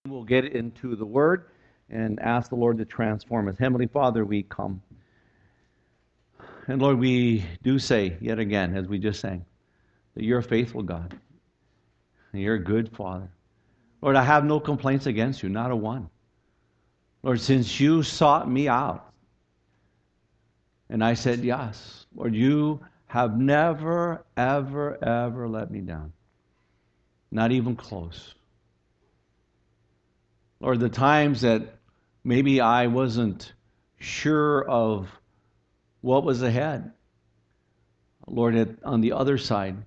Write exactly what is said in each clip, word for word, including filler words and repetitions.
We'll get into the Word and ask the Lord to transform us. Heavenly Father, we come. And Lord, we do say yet again, as we just sang, that you're a faithful God. And you're a good Father. Lord, I have no complaints against you, not a one. Lord, since you sought me out, and I said yes, Lord, you have never, ever, ever let me down. Not even close. Lord, the times that maybe I wasn't sure of what was ahead, Lord, at, on the other side,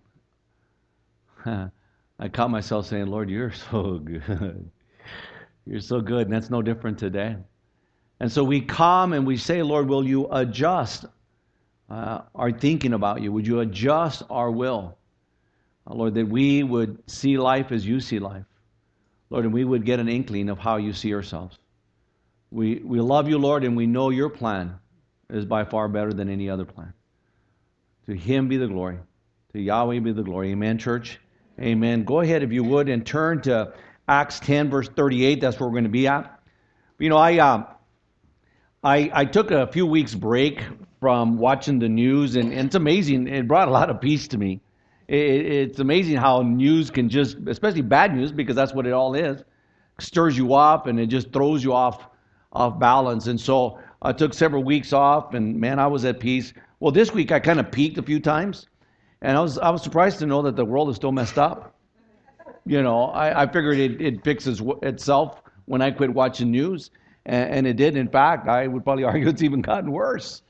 I caught myself saying, Lord, you're so good. You're so good, and that's no different today. And so we come and we say, Lord, will you adjust uh, our thinking about you? Would you adjust our will? Uh, Lord, that we would see life as you see life. Lord, and we would get an inkling of how you see ourselves. We we love you, Lord, and we know your plan is by far better than any other plan. To him be the glory. To Yahweh be the glory. Amen, church? Amen. Go ahead, if you would, and turn to Acts ten, verse thirty-eight. That's where we're going to be at. You know, I, uh, I, I took a few weeks break from watching the news, and, and it's amazing. It brought a lot of peace to me. It's amazing how news can just, especially bad news, because that's what it all is, stirs you up and it just throws you off off balance. And so I took several weeks off, and man, I was at peace. Well, this week I kind of peaked a few times, and I was I was surprised to know that the world is still messed up. You know, I, I figured it, it fixes itself when I quit watching news, and, and it did. In fact, I would probably argue it's even gotten worse.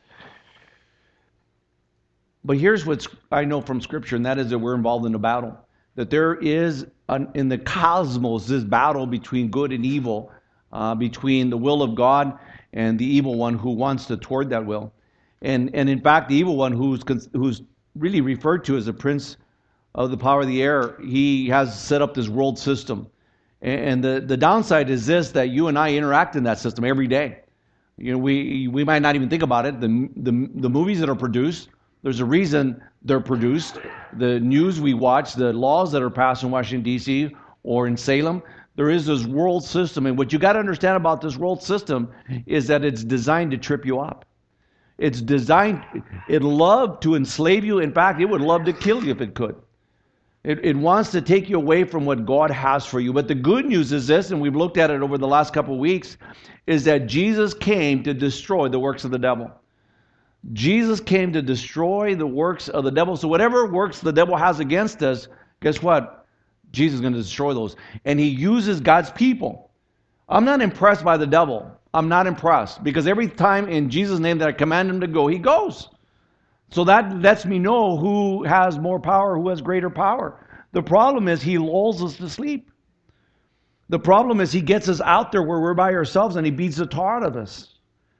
But here's what I know from Scripture, and that is that we're involved in a battle. That there is, an, in the cosmos, this battle between good and evil, uh, between the will of God and the evil one who wants to thwart that will. And and in fact, the evil one, who's who's really referred to as the prince of the power of the air, he has set up this world system. And the, the downside is this, that you and I interact in that system every day. You know, we we might not even think about it. The the, the movies that are produced, there's a reason they're produced. The news we watch, the laws that are passed in Washington, D C or in Salem, there is this world system. And what you got to understand about this world system is that it's designed to trip you up. It's designed, it loved to enslave you. In fact, it would love to kill you if it could. It, it wants to take you away from what God has for you. But the good news is this, and we've looked at it over the last couple of weeks, is that Jesus came to destroy the works of the devil. Jesus came to destroy the works of the devil. So whatever works the devil has against us, guess what? Jesus is going to destroy those. And he uses God's people. I'm not impressed by the devil. I'm not impressed. Because every time in Jesus' name that I command him to go, he goes. So that lets me know who has more power, who has greater power. The problem is he lulls us to sleep. The problem is he gets us out there where we're by ourselves and he beats the tar out of us.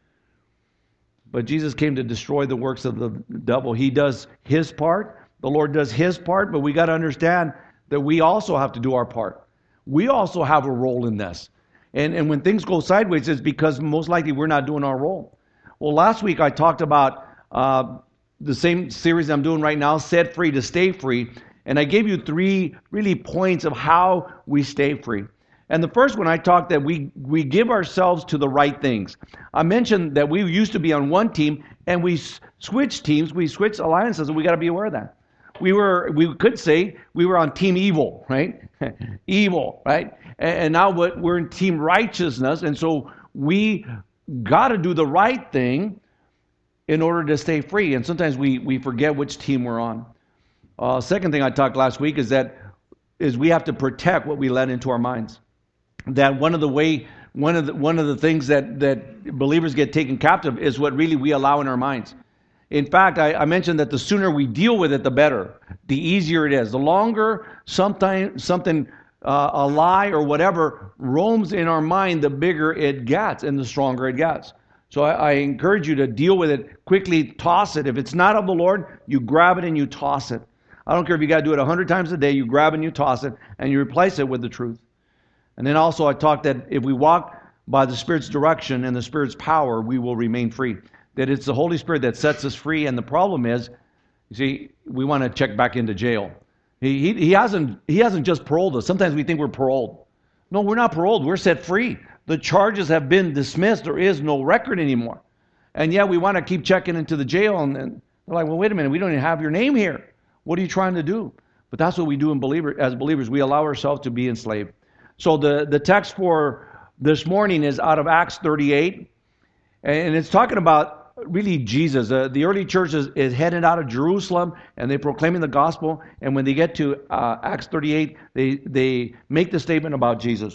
But Jesus came to destroy the works of the devil. He does his part. The Lord does his part. But we got to understand that we also have to do our part. We also have a role in this. And, and when things go sideways, it's because most likely we're not doing our role. Well, last week I talked about uh, the same series I'm doing right now, Set Free to Stay Free. And I gave you three really points of how we stay free. And the first one, I talked that we, we give ourselves to the right things. I mentioned that we used to be on one team, and we switched teams, we switched alliances, and we got to be aware of that. We were, we could say we were on team evil, right? Evil, right? And, and now we're in team righteousness, and so we got to do the right thing in order to stay free. And sometimes we, we forget which team we're on. Uh, second thing I talked last week is that is we have to protect what we let into our minds. That one of the way, one of the one of the things that, that believers get taken captive is what really we allow in our minds. In fact, I, I mentioned that the sooner we deal with it, the better. The easier it is. The longer sometime, something, uh, a lie or whatever, roams in our mind, the bigger it gets and the stronger it gets. So I, I encourage you to deal with it quickly, toss it. If it's not of the Lord, you grab it and you toss it. I don't care if you got to do it a hundred times a day, you grab it and you toss it, and you replace it with the truth. And then also I talked that if we walk by the Spirit's direction and the Spirit's power, we will remain free. That it's the Holy Spirit that sets us free. And the problem is, you see, we want to check back into jail. He, he, he hasn't he hasn't just paroled us. Sometimes we think we're paroled. No, we're not paroled. We're set free. The charges have been dismissed. There is no record anymore. And yet we want to keep checking into the jail. And, and they're like, well, wait a minute. We don't even have your name here. What are you trying to do? But that's what we do in believer, as believers. We allow ourselves to be enslaved. So the, the text for this morning is out of Acts thirty-eight. And it's talking about really Jesus. Uh, the early church is, is headed out of Jerusalem, and they're proclaiming the gospel. And when they get to uh, Acts thirty-eight, they, they make the statement about Jesus.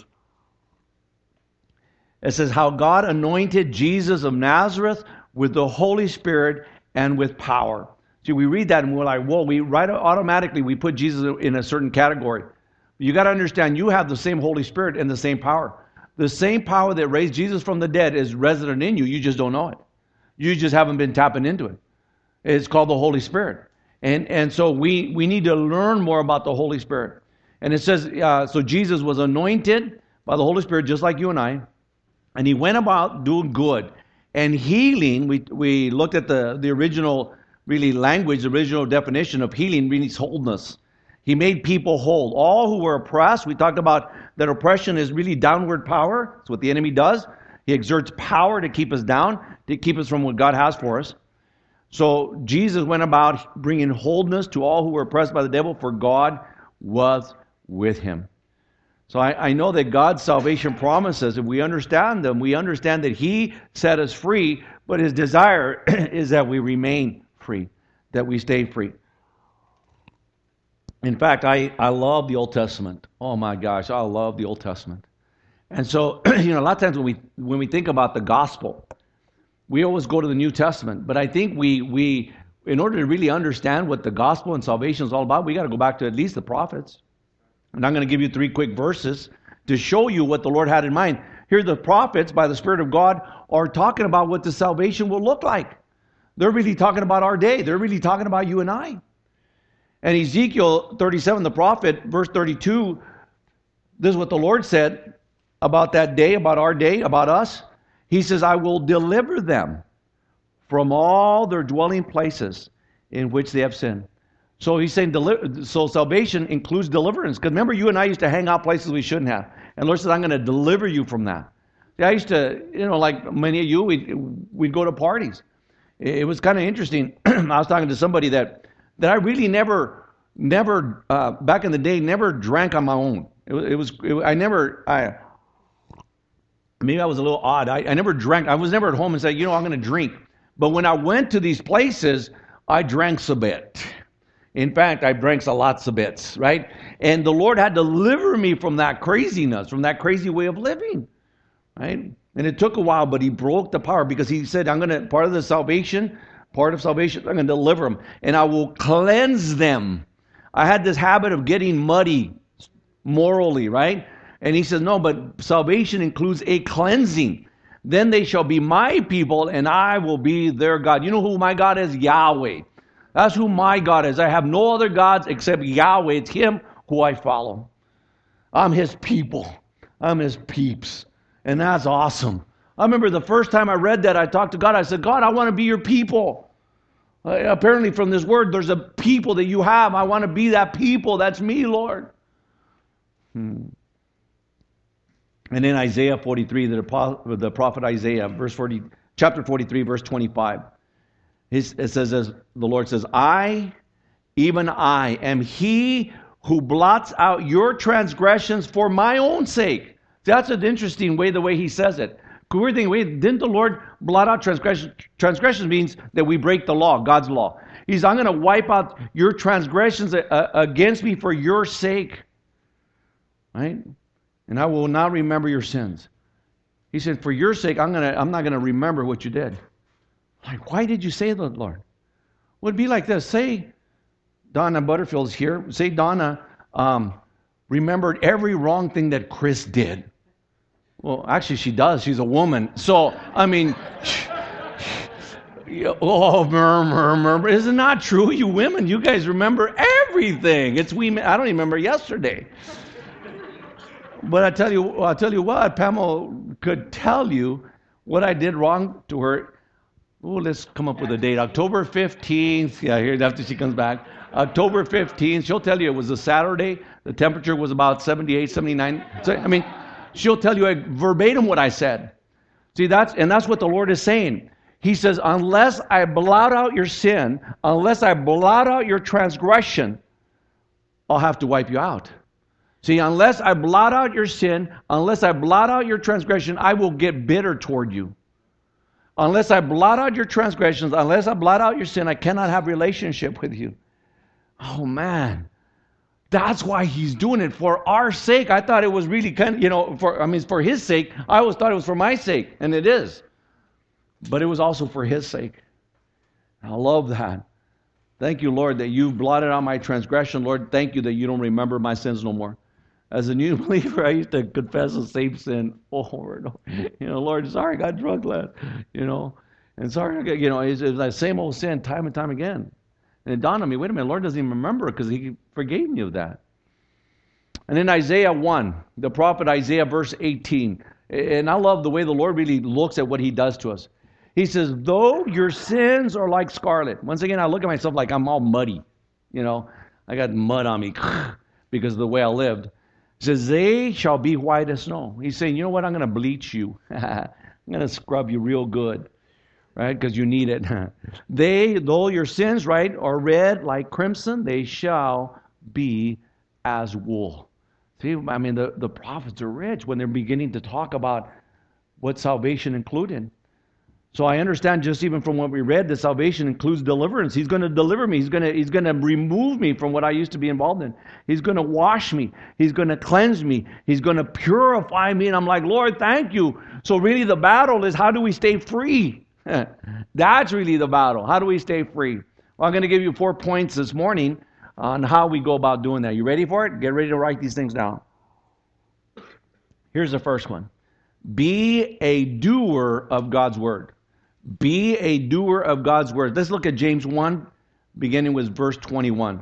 It says, how God anointed Jesus of Nazareth with the Holy Spirit and with power. See, we read that and we're like, whoa, we right automatically we put Jesus in a certain category. You got to understand, you have the same Holy Spirit and the same power. The same power that raised Jesus from the dead is resident in you. You just don't know it. You just haven't been tapping into it. It's called the Holy Spirit. And and so we, we need to learn more about the Holy Spirit. And it says, uh, so Jesus was anointed by the Holy Spirit just like you and I. And he went about doing good and healing. We we looked at the, the original really language, the original definition of healing means wholeness. He made people whole. All who were oppressed, we talked about that oppression is really downward power. That's what the enemy does. He exerts power to keep us down, to keep us from what God has for us. So Jesus went about bringing wholeness to all who were oppressed by the devil, for God was with him. So I, I know that God's salvation promises, if we understand them, we understand that he set us free, but his desire is that we remain free, that we stay free. In fact, I, I love the Old Testament. Oh my gosh, I love the Old Testament. And so, you know, a lot of times when we when we think about the gospel, we always go to the New Testament. But I think we we in order to really understand what the gospel and salvation is all about, we got to go back to at least the prophets. And I'm going to give you three quick verses to show you what the Lord had in mind. Here the prophets, by the Spirit of God, are talking about what the salvation will look like. They're really talking about our day. They're really talking about you and I. And Ezekiel thirty-seven, the prophet, verse thirty-two, this is what the Lord said about that day, about our day, about us. He says, I will deliver them from all their dwelling places in which they have sinned. So he's saying, so salvation includes deliverance. Because remember, you and I used to hang out places we shouldn't have. And the Lord said, I'm going to deliver you from that. See, I used to, you know, like many of you, we'd, we'd go to parties. It was kind of interesting. I was talking to somebody that, that I really never, never, uh, back in the day, never drank on my own. It was, it was it, I never, I, maybe I was a little odd. I, I never drank. I was never at home and said, you know, I'm going to drink. But when I went to these places, I drank a bit. In fact, I drank a lots of bits, right? And the Lord had to deliver me from that craziness, from that crazy way of living, right? And it took a while, but he broke the power because he said, I'm going to, part of the salvation, part of salvation, I'm going to deliver them. And I will cleanse them. I had this habit of getting muddy morally, right? And he says, no, but salvation includes a cleansing. Then they shall be my people, and I will be their God. You know who my God is? Yahweh. That's who my God is. I have no other gods except Yahweh. It's him who I follow. I'm his people. I'm his peeps. And that's awesome. I remember the first time I read that, I talked to God. I said, God, I want to be your people. Uh, apparently from this word, there's a people that you have. I want to be that people. That's me, Lord. Hmm. And in Isaiah forty-three, the, the prophet Isaiah, verse forty, chapter forty-three, verse twenty-five, it says, as the Lord says, I, even I, am he who blots out your transgressions for my own sake. That's an interesting way, the way he says it. We're thinking, wait, didn't the Lord blot out transgressions? Transgressions means that we break the law, God's law. He's, I'm going to wipe out your transgressions against me for your sake. Right? And I will not remember your sins. He said, for your sake, I'm gonna, I'm not going to remember what you did. Like, why did you say that, Lord? Well, it'd be like this. Say, Donna Butterfield's here. Say, Donna um, remembered every wrong thing that Chris did. Well, actually, she does. She's a woman. So, I mean, oh, murmur, murmur. Is it not true? You women, you guys remember everything. It's we. I don't even remember yesterday. But I tell you, I tell you what, Pamela could tell you what I did wrong to her. Oh, let's come up with a date. October fifteenth. Yeah, here after she comes back. October fifteenth. She'll tell you it was a Saturday. The temperature was about seventy-eight, seventy-nine. So, I mean, she'll tell you verbatim what I said. See, that's, and that's what the Lord is saying. He says, unless I blot out your sin, unless I blot out your transgression, I'll have to wipe you out. See, unless I blot out your sin, unless I blot out your transgression, I will get bitter toward you. Unless I blot out your transgressions, unless I blot out your sin, I cannot have relationship with you. Oh, man. That's why he's doing it, for our sake. I thought it was really kind of, you know, for, I mean, for his sake. I always thought it was for my sake, and it is. But it was also for his sake. I love that. Thank you, Lord, that you've blotted out my transgression. Lord, thank you that you don't remember my sins no more. As a new believer, I used to confess the same sin over and over. You know, Lord, sorry, I got drunk last, you know. And sorry, I got, you know, it's, it's that same old sin time and time again. And it dawned on me, wait a minute, Lord doesn't even remember because he forgave me of that. And in Isaiah one, the prophet Isaiah, verse eighteen, and I love the way the Lord really looks at what he does to us. He says, though your sins are like scarlet. Once again, I look at myself like I'm all muddy. You know, I got mud on me because of the way I lived. He says, they shall be white as snow. He's saying, you know what, I'm going to bleach you. I'm going to scrub you real good, right, because you need it. They, though your sins, right, are red like crimson, they shall be as wool. See, I mean, the, the prophets are rich when they're beginning to talk about what salvation included. So I understand just even from what we read that salvation includes deliverance. He's going to deliver me. He's going to, he's going to remove me from what I used to be involved in. He's going to wash me. He's going to cleanse me. He's going to purify me. And I'm like, Lord, thank you. So really the battle is, how do we stay free? That's really the battle. How do we stay free? Well, I'm going to give you four points this morning on how we go about doing that. You ready for it? Get ready to write these things down. Here's the first one. Be a doer of God's word. Be a doer of God's word. Let's look at James one, beginning with verse twenty-one.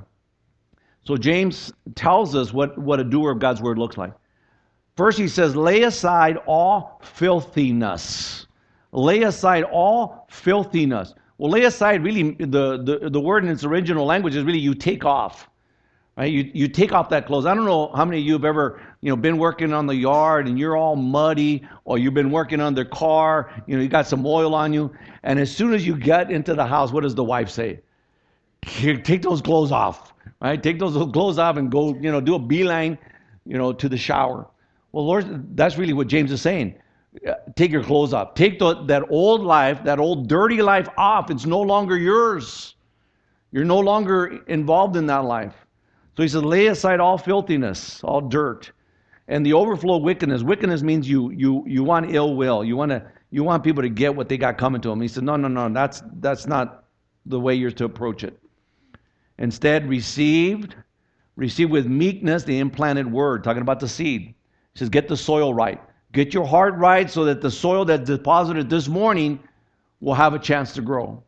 So James tells us what, what a doer of God's word looks like. First he says, lay aside all filthiness. Lay aside all filthiness. Well, lay aside, really, the, the, the word in its original language is really you take off. Right? You, you take off that clothes. I don't know how many of you have ever, you know, been working on the yard and you're all muddy, or you've been working on the car, you know, you got some oil on you, and as soon as you get into the house, what does the wife say? Here, take those clothes off, right? Take those clothes off and go, you know, do a beeline, you know, to the shower. Well, Lord, that's really what James is saying. Take your clothes off. Take the, that old life, that old dirty life off. It's no longer yours. You're no longer involved in that life. So he said, lay aside all filthiness, all dirt, and the overflow of wickedness. Wickedness means you you you want ill will. You want to you want people to get what they got coming to them. He said, no, no, no, that's that's not the way you're to approach it. Instead, received, receive with meekness the implanted word, talking about the seed. He says, get the soil right. Get your heart right so that the soil that's deposited this morning will have a chance to grow.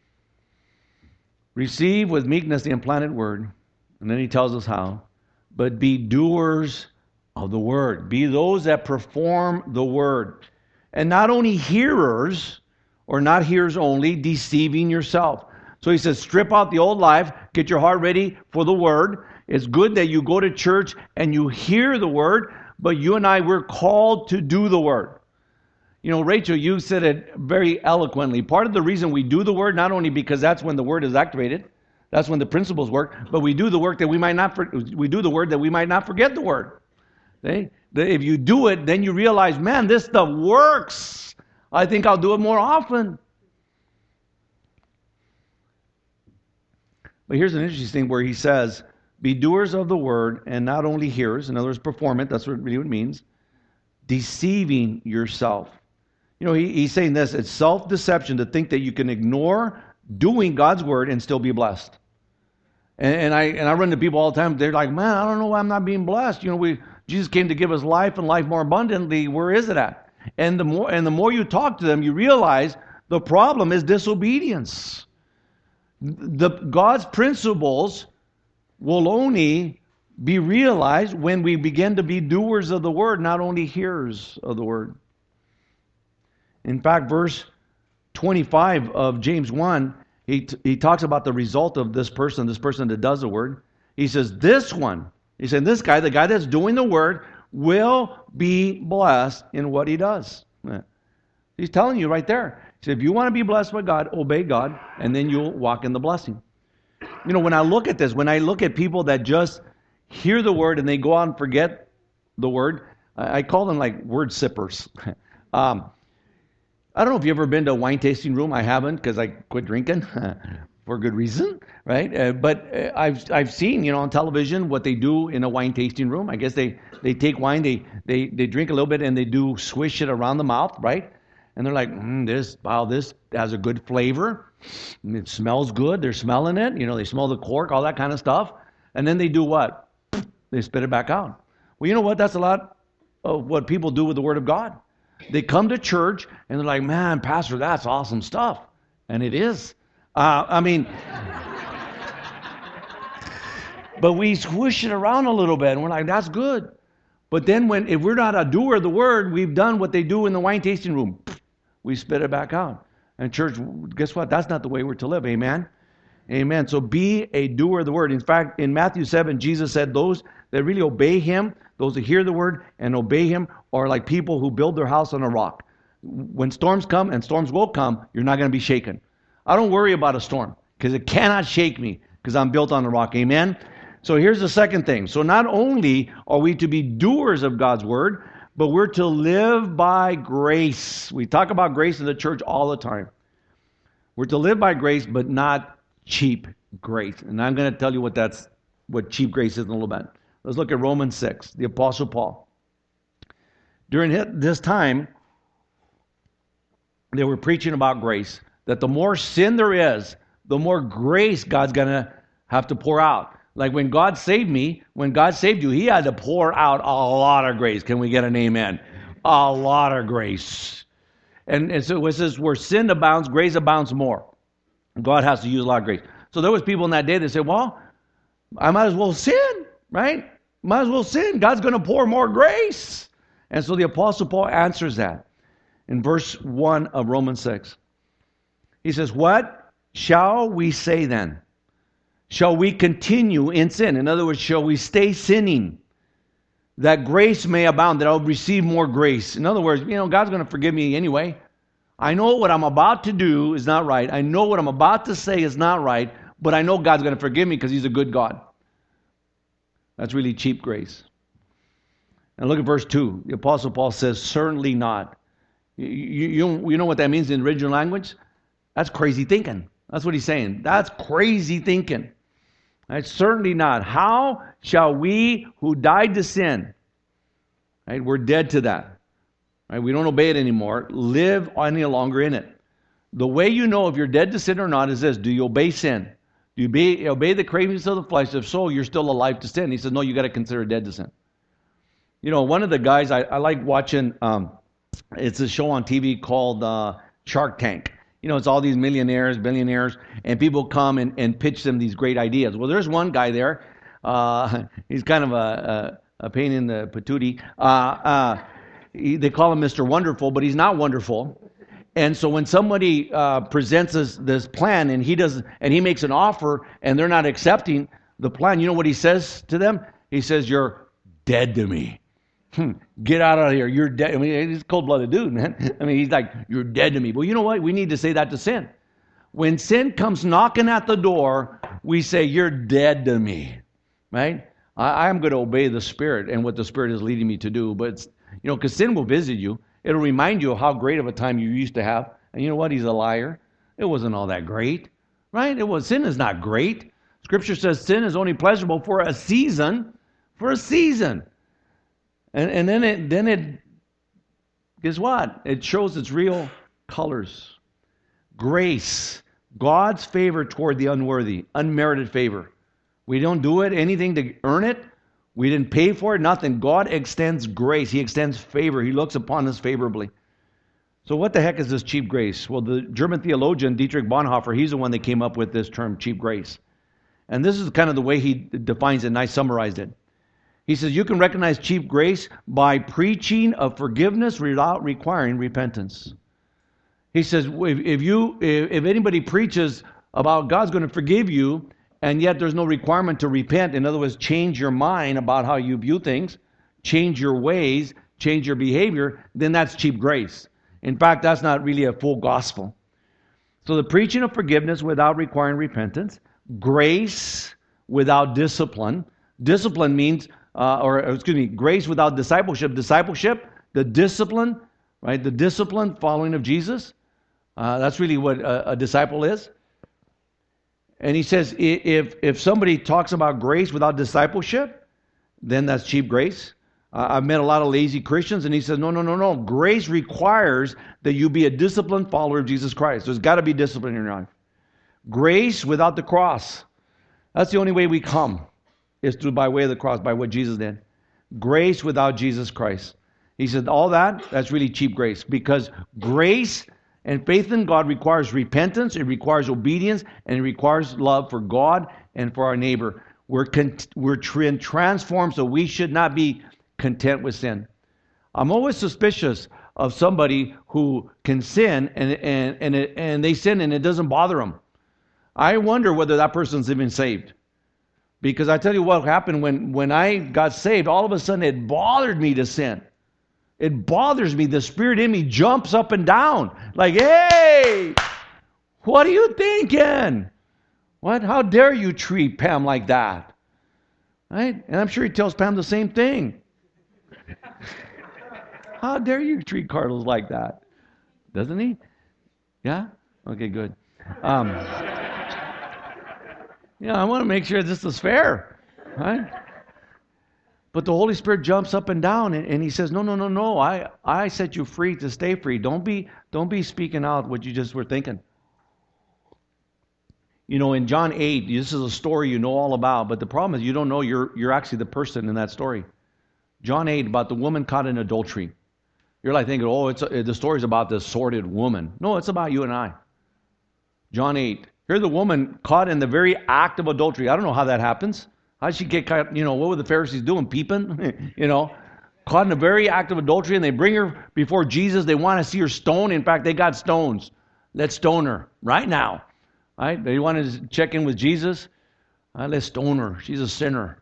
Receive with meekness the implanted word. And then he tells us how. But be doers of the word. Be those that perform the word. And not only hearers, or not hearers only, deceiving yourself. So he says, strip out the old life, get your heart ready for the word. It's good that you go to church and you hear the word, but you and I, we're called to do the word. You know, Rachel, you said it very eloquently. Part of the reason we do the word, not only because that's when the word is activated, that's when the principles work, but we do the work that we might not, for, we do the word that we might not forget the word. See? If you do it, then you realize, man, this stuff works. I think I'll do it more often. But here's an interesting thing where he says, be doers of the word and not only hearers. In other words, perform it. That's what really what it means. Deceiving yourself. You know, he, he's saying this. It's self-deception to think that you can ignore doing God's word and still be blessed. And, and I and I run into people all the time. They're like, man, I don't know why I'm not being blessed. You know, we Jesus came to give us life and life more abundantly. Where is it at? And the more and the more you talk to them, you realize the problem is disobedience. The God's principles will only be realized when we begin to be doers of the word, not only hearers of the word. In fact, verse twenty-five of James one, he, t- he talks about the result of this person, this person that does the word. He says, this one, he said, this guy, the guy that's doing the word, will be blessed in what he does. He's telling you right there. He said, if you want to be blessed by God, obey God, and then you'll walk in the blessing. You know, when I look at this, when I look at people that just hear the word and they go out and forget the word, I call them like word sippers. um, I don't know if you've ever been to a wine tasting room. I haven't, because I quit drinking for good reason, right? Uh, but uh, I've I've seen, you know, on television what they do in a wine tasting room. I guess they, they take wine, they, they they drink a little bit, and they do swish it around the mouth, right? And they're like, mm, this, wow, this has a good flavor. It smells good. They're smelling it. You know, they smell the cork, all that kind of stuff. And then they do what? They spit it back out. Well, you know what? That's a lot of what people do with the Word of God. They come to church and they're like, man, Pastor, that's awesome stuff. And it is. Uh, I mean, but we squish it around a little bit and we're like, that's good. But then when, if we're not a doer of the Word, we've done what they do in the wine tasting room. We spit it back out. And church, guess what? That's not the way we're to live. Amen? Amen. So be a doer of the word. In fact, in Matthew seven, Jesus said those that really obey him, those that hear the word and obey him, are like people who build their house on a rock. When storms come, and storms will come, you're not going to be shaken. I don't worry about a storm because it cannot shake me because I'm built on the rock. Amen? So here's the second thing. So not only are we to be doers of God's word, but we're to live by grace. We talk about grace in the church all the time. We're to live by grace, but not cheap grace. And I'm going to tell you what that's what cheap grace is in a little bit. Let's look at Romans six, the Apostle Paul. During this time, they were preaching about grace, that the more sin there is, the more grace God's going to have to pour out. Like when God saved me, when God saved you, he had to pour out a lot of grace. Can we get an amen? A lot of grace. And, and so it says, where sin abounds, grace abounds more. God has to use a lot of grace. So there was people in that day that said, well, I might as well sin, right? Might as well sin. God's going to pour more grace. And so the Apostle Paul answers that in verse one of Romans six. He says, what shall we say then? Shall we continue in sin? In other words, shall we stay sinning? That grace may abound, that I'll receive more grace. In other words, you know, God's going to forgive me anyway. I know what I'm about to do is not right. I know what I'm about to say is not right, but I know God's going to forgive me because he's a good God. That's really cheap grace. And look at verse two. The Apostle Paul says, certainly not. You, you, you know what that means in the original language? That's crazy thinking. That's what he's saying. That's crazy thinking. Right? Certainly not. How shall we who died to sin, right? We're dead to that. Right? We don't obey it anymore. Live any longer in it. The way you know if you're dead to sin or not is this. Do you obey sin? Do you obey, obey the cravings of the flesh? If so, you're still alive to sin. He says, no, you got to consider dead to sin. You know, one of the guys, I, I like watching, um, it's a show on T V called uh, Shark Tank. You know, it's all these millionaires, billionaires, and people come and, and pitch them these great ideas. Well, there's one guy there. Uh, he's kind of a, a, a pain in the patootie. Uh, uh, he, they call him Mister Wonderful, but he's not wonderful. And so when somebody uh, presents this, this plan and he does, and he makes an offer and they're not accepting the plan, you know what he says to them? He says, "You're dead to me. Hmm, get out of here. You're dead." I mean, he's a cold-blooded dude, man. I mean, he's like, "You're dead to me." Well, you know what? We need to say that to sin. When sin comes knocking at the door, we say, "You're dead to me," right? I, I'm going to obey the Spirit and what the Spirit is leading me to do. But, it's, you know, because sin will visit you. It'll remind you of how great of a time you used to have. And you know what? He's a liar. It wasn't all that great, right? It was. Sin is not great. Scripture says sin is only pleasurable for a season, for a season. And, and then it, then it, guess what? It shows its real colors. Grace, God's favor toward the unworthy, unmerited favor. We don't do it, anything to earn it. We didn't pay for it, nothing. God extends grace. He extends favor. He looks upon us favorably. So what the heck is this cheap grace? Well, the German theologian Dietrich Bonhoeffer, he's the one that came up with this term, cheap grace. And this is kind of the way he defines it, and I summarized it. He says, you can recognize cheap grace by preaching of forgiveness without requiring repentance. He says, if, if you, if, if anybody preaches about God's going to forgive you, and yet there's no requirement to repent, in other words, change your mind about how you view things, change your ways, change your behavior, then that's cheap grace. In fact, that's not really a full gospel. So the preaching of forgiveness without requiring repentance, grace without discipline. Discipline means, uh, or excuse me, grace without discipleship. Discipleship, the discipline, right? The discipline following of Jesus. Uh, that's really what a, a disciple is. And he says, if if somebody talks about grace without discipleship, then that's cheap grace. Uh, I've met a lot of lazy Christians, and he says, no, no, no, no. Grace requires that you be a disciplined follower of Jesus Christ. There's got to be discipline in your life. Grace without the cross. That's the only way we come, is through by way of the cross, by what Jesus did. Grace without Jesus Christ. He said, all that, that's really cheap grace, because grace and faith in God requires repentance, it requires obedience, and it requires love for God and for our neighbor. We're con- we're tra- transformed, so we should not be content with sin. I'm always suspicious of somebody who can sin and and and, it, and they sin and it doesn't bother them. I wonder whether that person's even saved. Because I tell you what happened when, when I got saved, all of a sudden it bothered me to sin. It bothers me. The spirit in me jumps up and down. Like, hey, what are you thinking? What? How dare you treat Pam like that? Right? And I'm sure he tells Pam the same thing. How dare you treat Carlos like that? Doesn't he? Yeah? Okay, good. Um, yeah, I want to make sure this is fair. Right? But the Holy Spirit jumps up and down and, and he says, no, no, no, no. I, I set you free to stay free. Don't be, don't be speaking out what you just were thinking. You know, in John eight, this is a story you know all about, but the problem is you don't know you're, you're actually the person in that story. John eight, about the woman caught in adultery. You're like thinking, oh, it's a, the story's about this sordid woman. No, it's about you and I. John eight. Here's the woman caught in the very act of adultery. I don't know how that happens. How did she get caught? You know, what were the Pharisees doing? Peeping? you know, caught in the very act of adultery, and they bring her before Jesus. They want to see her stoned. In fact, they got stones. Let's stone her right now. Right? They wanted to check in with Jesus. Right, let's stone her. She's a sinner.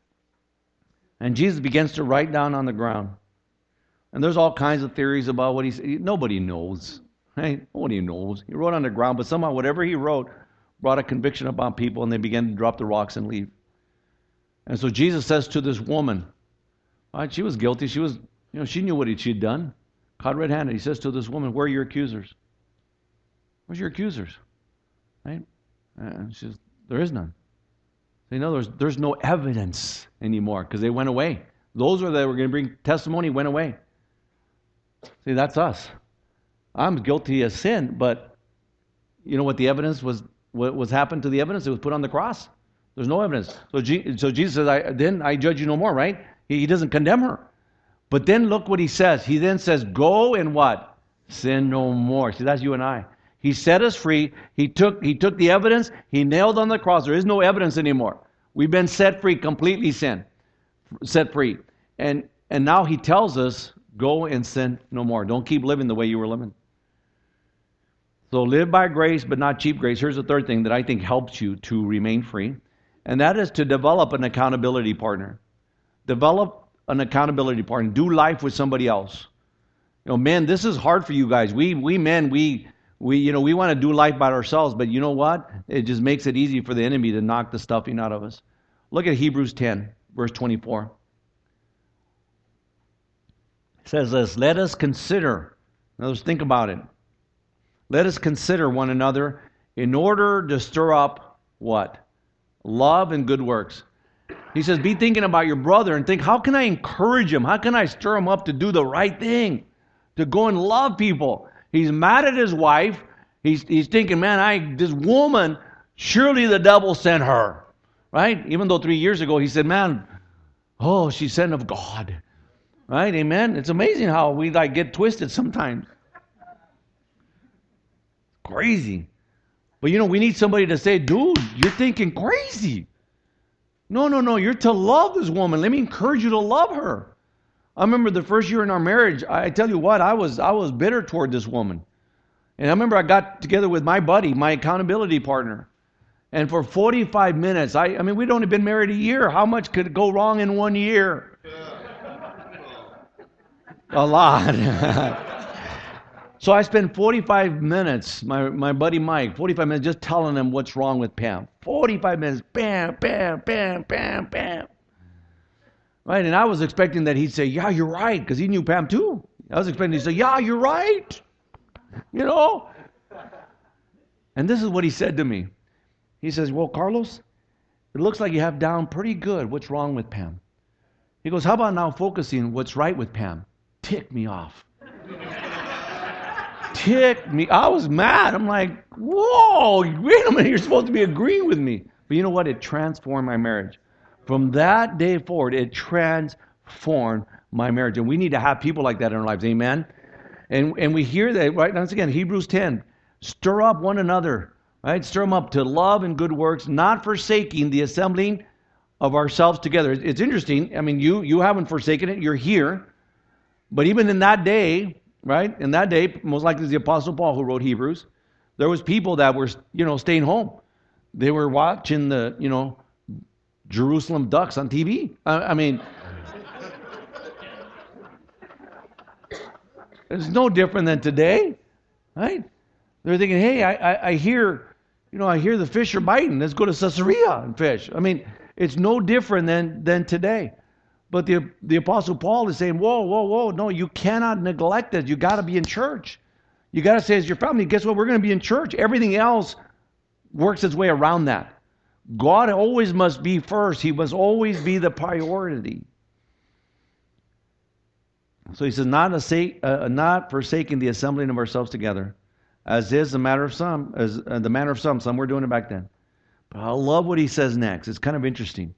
And Jesus begins to write down on the ground. And there's all kinds of theories about what he said. Nobody knows. Right? Nobody knows. He wrote on the ground, but somehow whatever he wrote brought a conviction upon people, and they began to drop the rocks and leave. And so Jesus says to this woman, right, she was guilty. She was, you know, she knew what she'd done. Caught red-handed. He says to this woman, where are your accusers? Where's your accusers? Right? And she says, there is none. So, you know, there's, there's no evidence anymore because they went away. Those were that were going to bring testimony went away. See, that's us. I'm guilty of sin, but you know what the evidence was? What was happened to the evidence? It was put on the cross. There's no evidence. So, G- so Jesus says, I, then I judge you no more, right? He, he doesn't condemn her. But then look what he says. He then says, go and what? Sin no more. See, that's you and I. He set us free. He took, he took the evidence. He nailed on the cross. There is no evidence anymore. We've been set free, completely sin, set free. And, and now he tells us, go and sin no more. Don't keep living the way you were living. So live by grace, but not cheap grace. Here's the third thing that I think helps you to remain free. And that is to develop an accountability partner. Develop an accountability partner. Do life with somebody else. You know, men, this is hard for you guys. We we men, we we you know we want to do life by ourselves, but you know what? It just makes it easy for the enemy to knock the stuffing out of us. Look at Hebrews ten, verse twenty-four. It says this, let us consider. Now let's think about it. Let us consider one another in order to stir up what? Love and good works. He says, be thinking about your brother and think, how can I encourage him? How can I stir him up to do the right thing? To go and love people. He's mad at his wife. He's, he's thinking, man, I this woman, surely the devil sent her. Right? Even though three years ago he said, man, oh, she's sent of God. Right? Amen? It's amazing how we like get twisted sometimes. Crazy. But you know, we need somebody to say, dude, you're thinking crazy. No, no, no, you're to love this woman. Let me encourage you to love her. I remember the first year in our marriage, I tell you what, I was I was bitter toward this woman. And I remember I got together with my buddy, my accountability partner. And for forty-five minutes, I, I mean, we'd only been married a year. How much could go wrong in one year? A lot. So I spent forty-five minutes, my, my buddy Mike, forty-five minutes just telling him what's wrong with Pam. forty-five minutes, bam, bam, bam, bam, bam. Right? And I was expecting that he'd say, yeah, you're right, because he knew Pam too. I was expecting he'd say, yeah, you're right. You know? And this is what he said to me. He says, well, Carlos, it looks like you have down pretty good what's wrong with Pam. He goes, how about now focusing what's right with Pam? Tick me off. Tick me. I was mad. I'm like, whoa, wait a minute, you're supposed to be agreeing with me. But you know what? It transformed my marriage. From that day forward, it transformed my marriage. And we need to have people like that in our lives. Amen? And and we hear that, right? Once again, Hebrews ten. Stir up one another, right? Stir them up to love and good works, not forsaking the assembling of ourselves together. It's interesting. I mean, you you haven't forsaken it. You're here. But even in that day, right? In that day, most likely the Apostle Paul who wrote Hebrews, there was people that were, you know, staying home. They were watching the, you know, Jerusalem Ducks on T V. I, I mean, it's no different than today, right? They're thinking, hey, I, I, I hear, you know, I hear the fish are biting. Let's go to Caesarea and fish. I mean, it's no different than, than today. But the the Apostle Paul is saying, whoa, whoa, whoa, no, you cannot neglect it. You got to be in church. You got to say as your family, guess what? We're going to be in church. Everything else works its way around that. God always must be first. He must always be the priority. So he says, not, a, uh, not forsaking the assembling of ourselves together, as is the matter of some, as uh, the manner of some. Some were doing it back then. But I love what he says next. It's kind of interesting.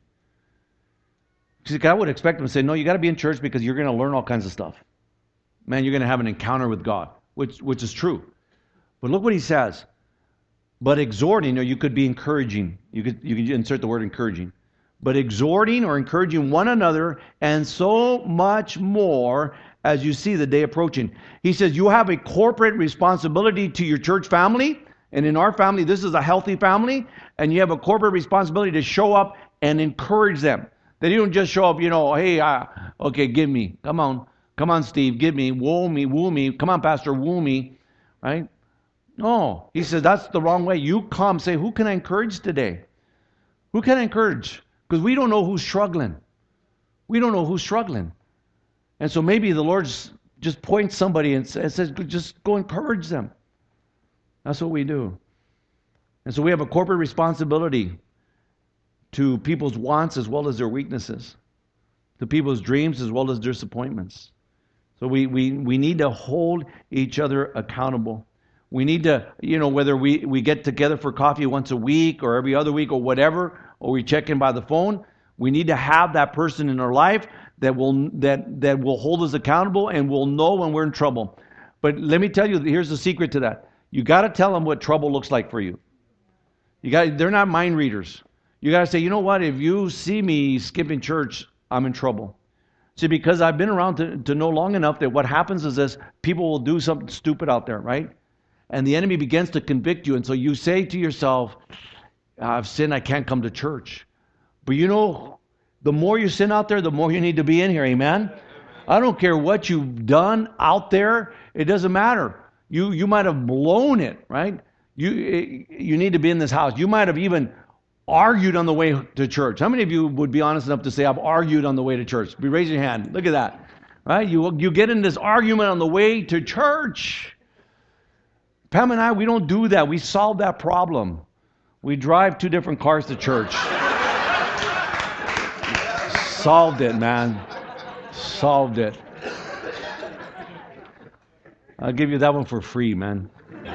See, I would expect him to say, no, you got to be in church because you're going to learn all kinds of stuff. Man, you're going to have an encounter with God, which which is true. But look what he says. But exhorting, or you could be encouraging. You could you could insert the word encouraging. But exhorting or encouraging one another, and so much more as you see the day approaching. He says you have a corporate responsibility to your church family. And in our family, this is a healthy family. And you have a corporate responsibility to show up and encourage them. That you don't just show up, you know, hey, uh, okay, give me. Come on. Come on, Steve, give me. Woo me, woo me. Come on, Pastor, woo me. Right? No. He says that's the wrong way. You come, say, who can I encourage today? Who can I encourage? Because we don't know who's struggling. We don't know who's struggling. And so maybe the Lord just points somebody and says, just go encourage them. That's what we do. And so we have a corporate responsibility to people's wants as well as their weaknesses, to people's dreams as well as their disappointments. So we, we, we need to hold each other accountable. We need to, you know, whether we, we get together for coffee once a week or every other week or whatever, or we check in by the phone, we need to have that person in our life that will that that will hold us accountable and will know when we're in trouble. But let me tell you, here's the secret to that. You got to tell them what trouble looks like for you. You got they're not mind readers. You got to say, you know what? If you see me skipping church, I'm in trouble. See, because I've been around to, to know long enough that what happens is this: people will do something stupid out there, right? And the enemy begins to convict you, and so you say to yourself, I've sinned, I can't come to church. But you know, the more you sin out there, the more you need to be in here, amen? I don't care what you've done out there, it doesn't matter. You you might have blown it, right? You you need to be in this house. You might have even argued on the way to church. How many of you would be honest enough to say, I've argued on the way to church? Be raise your hand. Look at that. Right? You you get in this argument on the way to church. Pam and I, we don't do that. We solve that problem. We drive two different cars to church. Solved it, man. Solved it. I'll give you that one for free, man.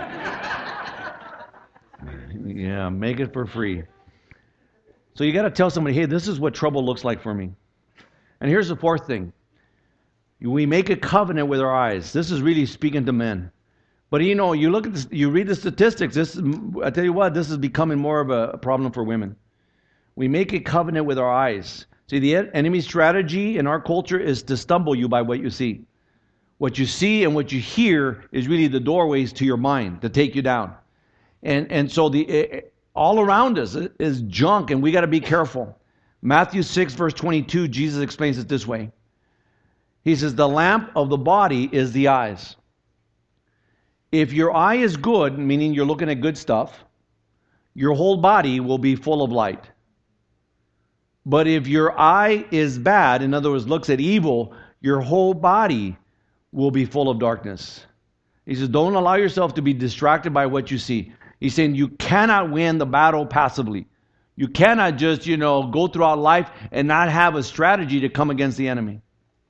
Yeah, make it for free. So you got to tell somebody, hey, this is what trouble looks like for me. And here's the fourth thing. We make a covenant with our eyes. This is really speaking to men. But you know, you look at this, you read the statistics. This, I tell you what, this is becoming more of a problem for women. We make a covenant with our eyes. See, the enemy's strategy in our culture is to stumble you by what you see. What you see and what you hear is really the doorways to your mind to take you down. And and so the it, all around us is junk, and we got to be careful. Matthew six, verse twenty-two, Jesus explains it this way. He says, the lamp of the body is the eyes. If your eye is good, meaning you're looking at good stuff, your whole body will be full of light. But if your eye is bad, in other words, looks at evil, your whole body will be full of darkness. He says, don't allow yourself to be distracted by what you see. He's saying you cannot win the battle passively. You cannot just, you know, go throughout life and not have a strategy to come against the enemy.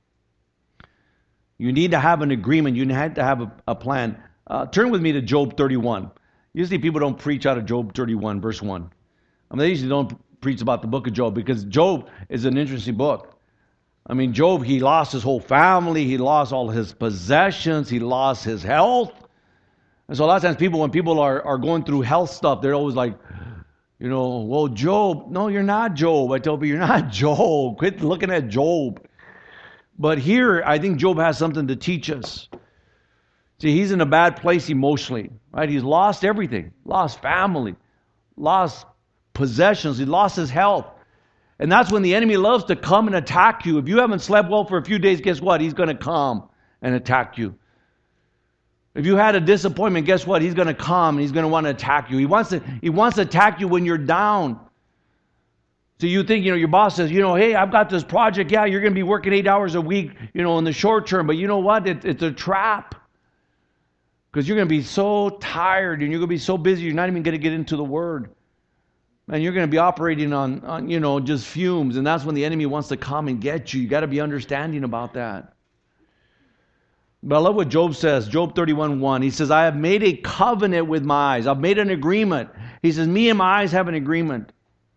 You need to have an agreement. You need to have a, a plan. Uh, turn with me to Job thirty-one. Usually people don't preach out of Job thirty-one, verse one. I mean, they usually don't preach about the book of Job because Job is an interesting book. I mean, Job, he lost his whole family. He lost all his possessions. He lost his health. And so a lot of times people, when people are, are going through health stuff, they're always like, you know, well, Job. No, you're not Job. I tell people, you're not Job. Quit looking at Job. But here, I think Job has something to teach us. See, he's in a bad place emotionally, right? He's lost everything. Lost family. Lost possessions. He lost his health. And that's when the enemy loves to come and attack you. If you haven't slept well for a few days, guess what? He's going to come and attack you. If you had a disappointment, guess what? He's going to come and he's going to want to attack you. He wants to, he wants to attack you when you're down. So you think, you know, your boss says, you know, hey, I've got this project. Yeah, you're going to be working eight hours a week, you know, in the short term. But you know what? It, it's a trap. Because you're going to be so tired and you're going to be so busy, you're not even going to get into the Word. And you're going to be operating on, on, you know, just fumes. And that's when the enemy wants to come and get you. You got to be understanding about that. But I love what Job says. Job thirty-one one. He says, I have made a covenant with my eyes. I've made an agreement. He says, me and my eyes have an agreement.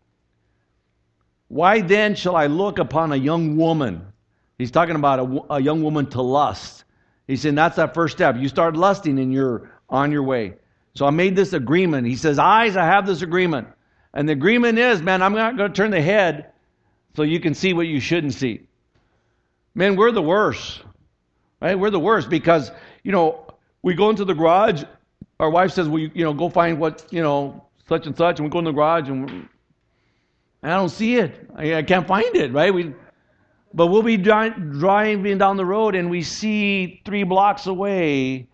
Why then shall I look upon a young woman? He's talking about a, a young woman to lust. He's saying that's that first step. You start lusting and you're on your way. So I made this agreement. He says, eyes, I have this agreement. And the agreement is, man, I'm not going to turn the head so you can see what you shouldn't see. Man, we're the worst. Right? We're the worst because, you know, we go into the garage. Our wife says, well, you, you know, go find what, you know, such and such. And we go in the garage and, and I don't see it. I, I can't find it, right? We, but we'll be dri- driving down the road and we see three blocks away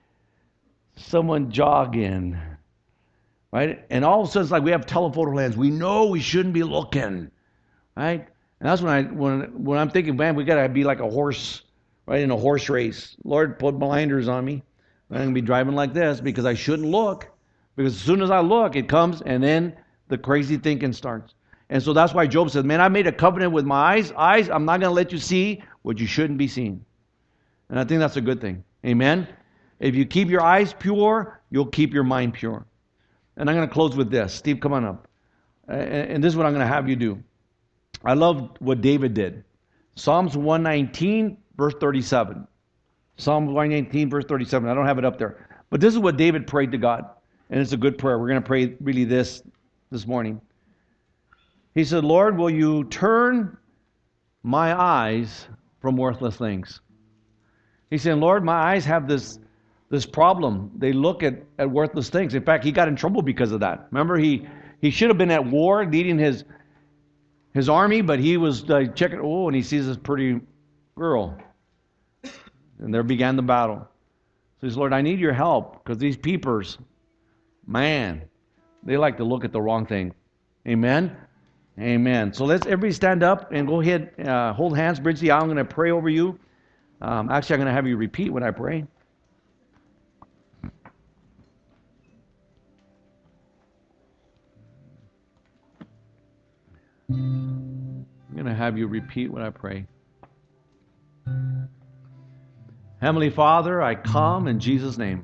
someone jogging. Right? And all of a sudden, it's like we have telephoto lens. We know we shouldn't be looking. Right? And that's when, I, when, when I'm thinking, man, we got to be like a horse, right, in a horse race. Lord, put blinders on me. I'm going to be driving like this because I shouldn't look. Because as soon as I look, it comes, and then the crazy thinking starts. And so that's why Job says, man, I made a covenant with my eyes. Eyes, I'm not going to let you see what you shouldn't be seeing. And I think that's a good thing. Amen? If you keep your eyes pure, you'll keep your mind pure. And I'm going to close with this. Steve, come on up. And this is what I'm going to have you do. I love what David did. Psalms one nineteen, verse thirty-seven. Psalms one nineteen, verse thirty-seven. I don't have it up there. But this is what David prayed to God. And it's a good prayer. We're going to pray really this this morning. He said, Lord, will you turn my eyes from worthless things? He said, Lord, my eyes have this This problem. They look at, at worthless things. In fact, he got in trouble because of that. Remember, he, he should have been at war leading his his army, but he was uh, checking, oh, and he sees this pretty girl. And there began the battle. So he says, Lord, I need your help because these peepers, man, they like to look at the wrong thing. Amen? Amen. So let's everybody stand up and go ahead, uh, hold hands, bridge the aisle. I'm going to pray over you. Um, actually, I'm going to have you repeat when I pray. I'm going to have you repeat when I pray. Heavenly Father, I come in Jesus' name.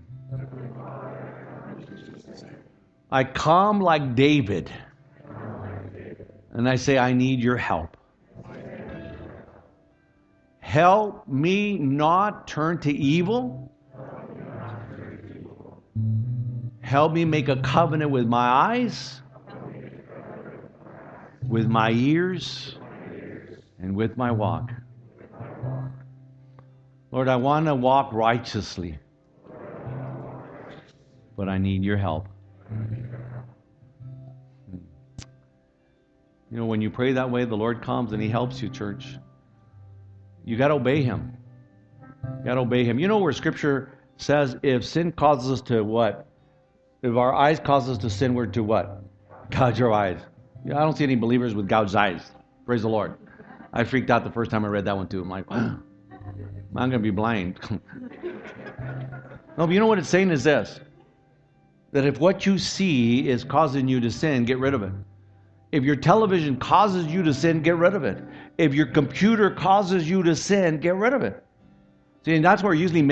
I come like David. And I say, I need your help. Help me not turn to evil. Help me make a covenant with my eyes, with my ears, and with my walk. Lord, I want to walk righteously, but I need your help. You know, when you pray that way, the Lord comes and He helps you, church. You got to obey Him. You got to obey him. You know where Scripture says if sin causes us to what? If our eyes cause us to sin, we're to what? Gouge our eyes. I don't see any believers with gouged eyes. Praise the Lord. I freaked out the first time I read that one too. I'm like, wow, I'm going to be blind. No, but you know what it's saying is this. That if what you see is causing you to sin, get rid of it. If your television causes you to sin, get rid of it. If your computer causes you to sin, get rid of it. See, and that's where usually